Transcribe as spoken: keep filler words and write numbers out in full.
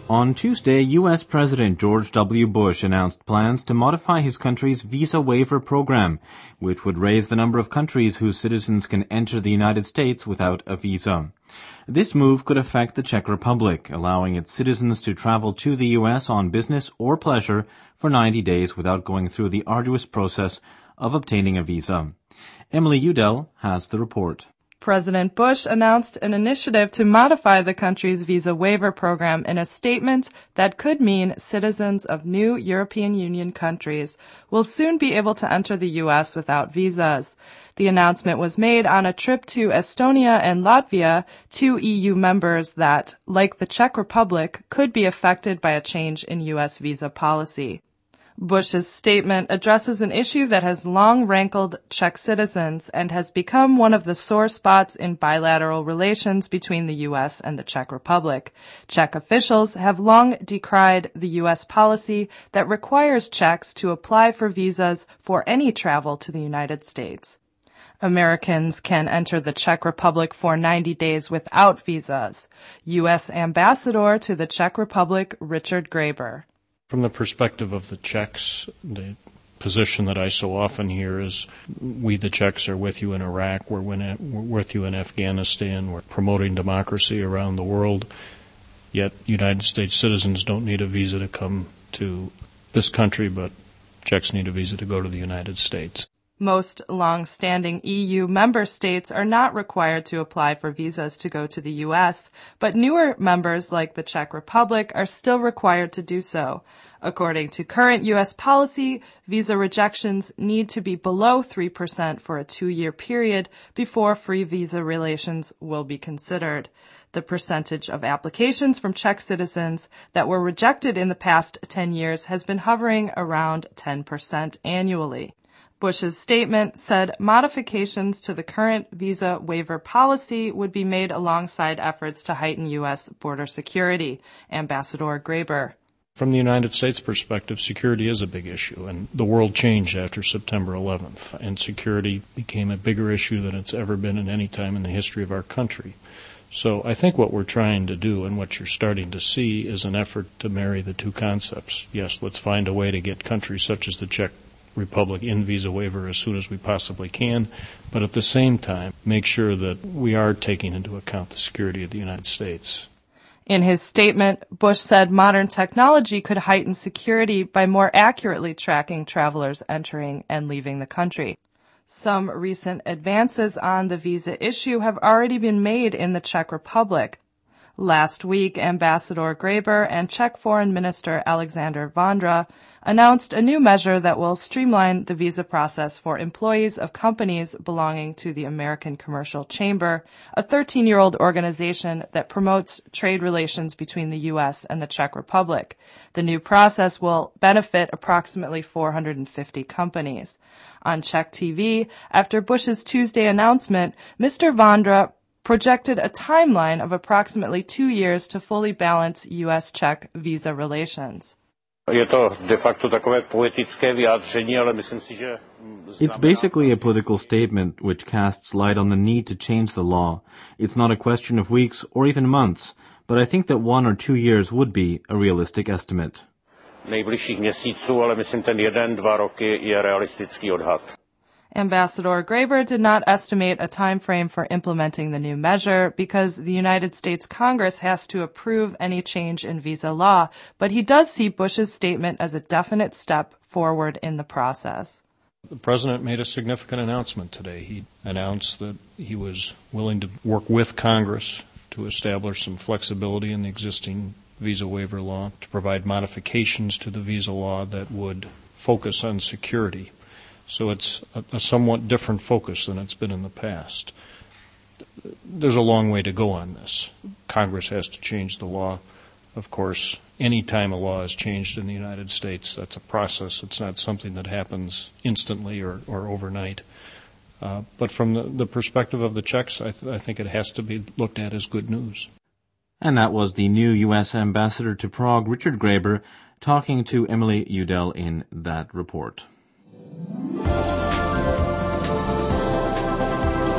On Tuesday, U S President George W. Bush announced plans to modify his country's visa waiver program, which would raise the number of countries whose citizens can enter the United States without a visa. This move could affect the Czech Republic, allowing its citizens to travel to the U S on business or pleasure for ninety days without going through the arduous process of obtaining a visa. Emily Udell has the report. President Bush announced an initiative to modify the country's visa waiver program in a statement that could mean citizens of new European Union countries will soon be able to enter the U S without visas. The announcement was made on a trip to Estonia and Latvia, two E U members that, like the Czech Republic, could be affected by a change in U S visa policy. Bush's statement addresses an issue that has long rankled Czech citizens and has become one of the sore spots in bilateral relations between the U S and the Czech Republic. Czech officials have long decried the U S policy that requires Czechs to apply for visas for any travel to the United States. Americans can enter the Czech Republic for ninety days without visas. U S Ambassador to the Czech Republic, Richard Graber. From the perspective of the Czechs, the position that I so often hear is, we the Czechs are with you in Iraq, we're with you in Afghanistan, we're promoting democracy around the world, yet United States citizens don't need a visa to come to this country, but Czechs need a visa to go to the United States. Most long-standing E U member states are not required to apply for visas to go to the U S, but newer members like the Czech Republic are still required to do so. According to current U S policy, visa rejections need to be below three percent for a two-year period before free visa relations will be considered. The percentage of applications from Czech citizens that were rejected in the past ten years has been hovering around ten percent annually. Bush's statement said modifications to the current visa waiver policy would be made alongside efforts to heighten U S border security. Ambassador Graber. From the United States perspective, security is a big issue, and the world changed after September eleventh, and security became a bigger issue than it's ever been at any time in the history of our country. So I think what we're trying to do and what you're starting to see is an effort to marry the two concepts. Yes, let's find a way to get countries such as the Czech Republic in visa waiver as soon as we possibly can, but at the same time, make sure that we are taking into account the security of the United States. In his statement, Bush said modern technology could heighten security by more accurately tracking travelers entering and leaving the country. Some recent advances on the visa issue have already been made in the Czech Republic. Last week, Ambassador Graber and Czech Foreign Minister Alexander Vondra announced a new measure that will streamline the visa process for employees of companies belonging to the American Commercial Chamber, a thirteen-year-old organization that promotes trade relations between the U S and the Czech Republic. The new process will benefit approximately four hundred fifty companies. On Czech T V, after Bush's Tuesday announcement, Mister Vondra projected a timeline of approximately two years to fully balance U S-Czech visa relations. It's basically a political statement which casts light on the need to change the law. It's not a question of weeks or even months, but I think that one or two years would be a realistic estimate. Ambassador Graber did not estimate a time frame for implementing the new measure because the United States Congress has to approve any change in visa law, but he does see Bush's statement as a definite step forward in the process. The President made a significant announcement today. He announced that he was willing to work with Congress to establish some flexibility in the existing visa waiver law, to provide modifications to the visa law that would focus on security. So it's a, a somewhat different focus than it's been in the past. There's a long way to go on this. Congress has to change the law. Of course, any time a law is changed in the United States, that's a process. It's not something that happens instantly or, or overnight. Uh, but from the, the perspective of the Czechs, I, th- I think it has to be looked at as good news. And that was the new U S Ambassador to Prague, Richard Graber, talking to Emily Udell in that report.